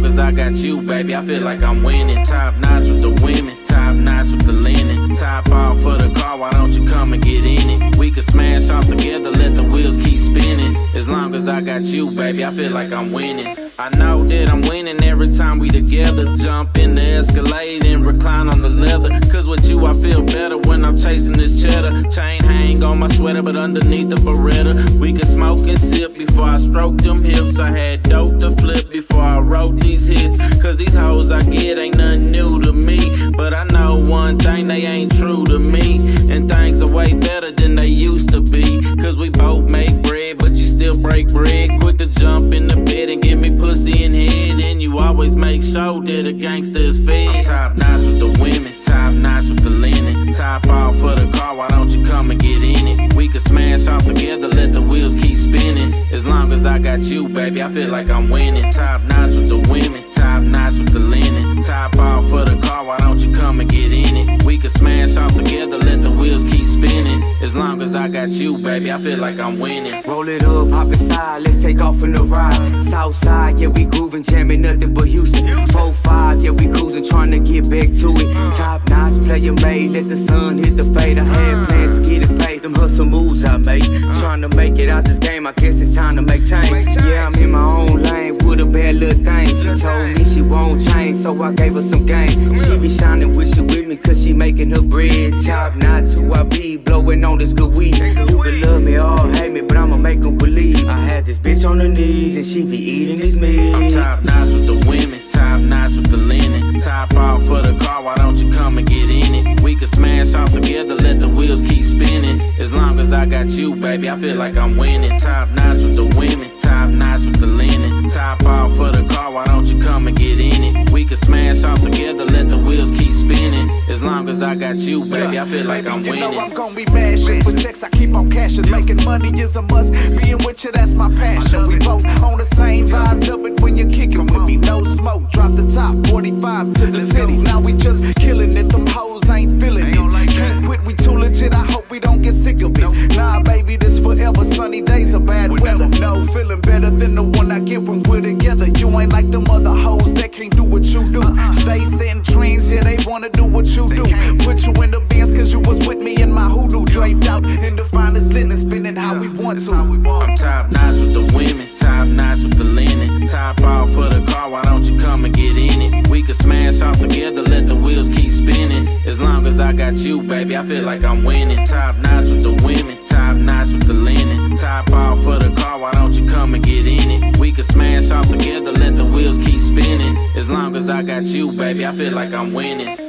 long as I got you, baby, I feel like I'm winning. Top notch with the women, top notch with the linen. Top off for the car, why don't you come and get in it? We could smash off together, let the wheels keep spinning. As long as I got you, baby, I feel like I'm winning. I know that I'm winning every time we together. Jump in the Escalade and recline on the leather. Cause with you I feel better when I'm chasing this cheddar. Chain hang on my sweater but underneath the Beretta. We can smoke and sip before I stroke them hips. I had dope to flip before I wrote these hits. Cause these hoes I get ain't nothing new to me. But I know one thing, they ain't true to me. And things are way better than they used to be. Cause we both make bread but you still break bread. Quick to jump in the bed and give me pussy and head. And you always make sure that a gangster is fed. I'm top notch with the women, top notch with the linen. Top off for the car, why don't you come and get in it? We could smash off together, let the wheels keep spinning. As long as I got you, baby, I feel like I'm winning. Top notch with the women, top notch with the linen. Top off for the car, why don't you come and get in it? We could smash off together, let the wheels keep spinning. As long as I got you, baby, I feel like I'm winning. Roll it up, hop inside, let's take off on the ride. Southside, yeah, we grooving, jamming, nothing but Houston. 4-5, yeah, we cruising, trying to get back to it. Top notch, player made, let the sun hit the fade. I had plans to get it paid, them hustle moves I made. Trying to make it out this game, I guess it's time to make change. Yeah, I'm in my own lane with a bad little thing. She told me she won't change, so I gave her some game. She be shining with me, cause she making her bread. Top notch, who I be, blowing on this good weed. You can love me or hate me, but I'ma make them believe. I had this bitch on her knees, and she be eating this meat. I'm top notch with the women, top notch with the linen. Top off for the car, why don't you come and get in it? We could smash off together, let the wheels keep spinning. As long as I got you, baby, I feel like I'm winning. Top notch with the women, top notch with the linen. Top off for the car, why don't you come and get in it? We could smash off together, let the wheels keep spinning. As long as I got you, baby, I feel like I'm winning. You know I'm gon' be mashing. For checks I keep on cashing. Making money is a must. Being with you, that's my passion. We both on the same vibe. Love it when you're kicking with me. No smoke, drop the top. 45 to the city. Now we just killing it. Them hoes ain't feeling it. Can't quit, we too legit. I hope we don't get sick of it. Nah, baby, this forever. Sunny days or bad weather. No, feeling better than the one I get when we're together. You ain't like them other hoes that can't do what you do. Stay setting trends, yeah, they wanna do what you do. Put you in the Benz cause you was with me in my hoodoo. Draped out in the finest linen, spinning how we want to. I'm top notch with the women, top notch with the linen. Top off for the car, why don't you come and get in it? We could smash off together, let the wheels keep spinning. As long as I got you, baby, I feel like I'm winning. Top notch with the women, top notch with the linen. Top off for the car, why don't you come and get in it? We could smash off together, let the wheels keep spinning. As long as I got you, baby, I feel like I'm winning.